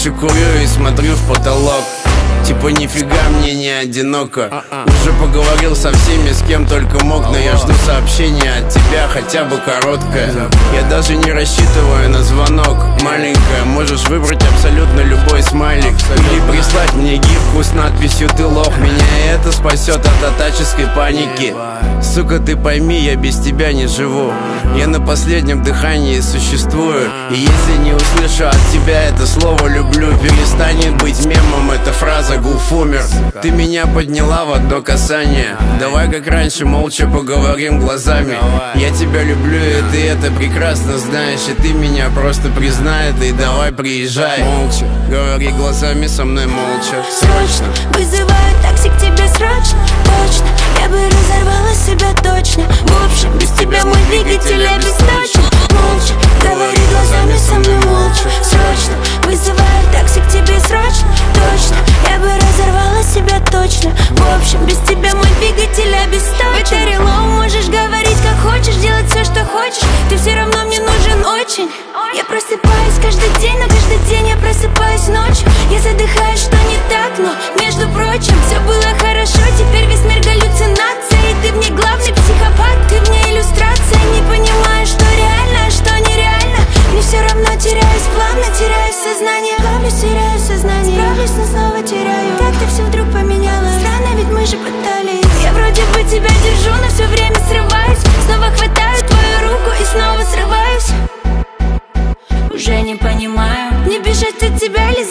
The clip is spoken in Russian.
молча курю и смотрю в потолок. Типа нифига мне не одиноко. Уже поговорил со всеми, с кем только мог, но я жду сообщения от тебя, хотя бы короткое. Я даже не рассчитываю на звонок. Маленькая, можешь выбрать абсолютно любой смайлик или прислать мне гифку с надписью «Ты лох». Меня и это спасет от атаческой паники. Сука, ты пойми, я без тебя не живу. Я на последнем дыхании существую. И если не услышу от тебя это слово «люблю», перестанет быть мемом эта фраза «Гуф умер». Ты меня подняла в одно касание. Давай как раньше молча поговорим глазами. Я тебя люблю, и ты это прекрасно знаешь. И ты меня просто признай это, и давай приезжай. Молча, говори глазами со мной молча. Срочно вызываю такси к тебе срочно. Точно, я бы разорвала себя точно. В общем, без тебя мой двигатель обесточен. Молча, говори глазами со мной молча. Срочно вызываю такси к тебе срочно. Точно, я бы разорвала себя точно. В общем, без тебя мой двигатель обесточен. Бэтэри лоу, можешь говорить как хочешь, делать все, что хочешь. Ты все равно мне нужен очень. Я просыпаюсь каждый день, но каждый день я просыпаюсь ночью. Я задыхаюсь, что не так, но между прочим все было хорошо, теперь весь мир галлюцинация. И ты в ней главный психопат, ты в ней иллюстрация. Не понимаю, что реально, а что нереально. Мне все равно теряюсь, плавно теряю сознание. Плавлюсь, теряю сознание, справлюсь, но снова теряю. Так ты все вдруг поменялось, странно, ведь мы же пытались. Я вроде бы тебя держу, но все время срываюсь. Снова хватаю твою руку и снова срываюсь. Уже не понимаю, мне бежать от тебя или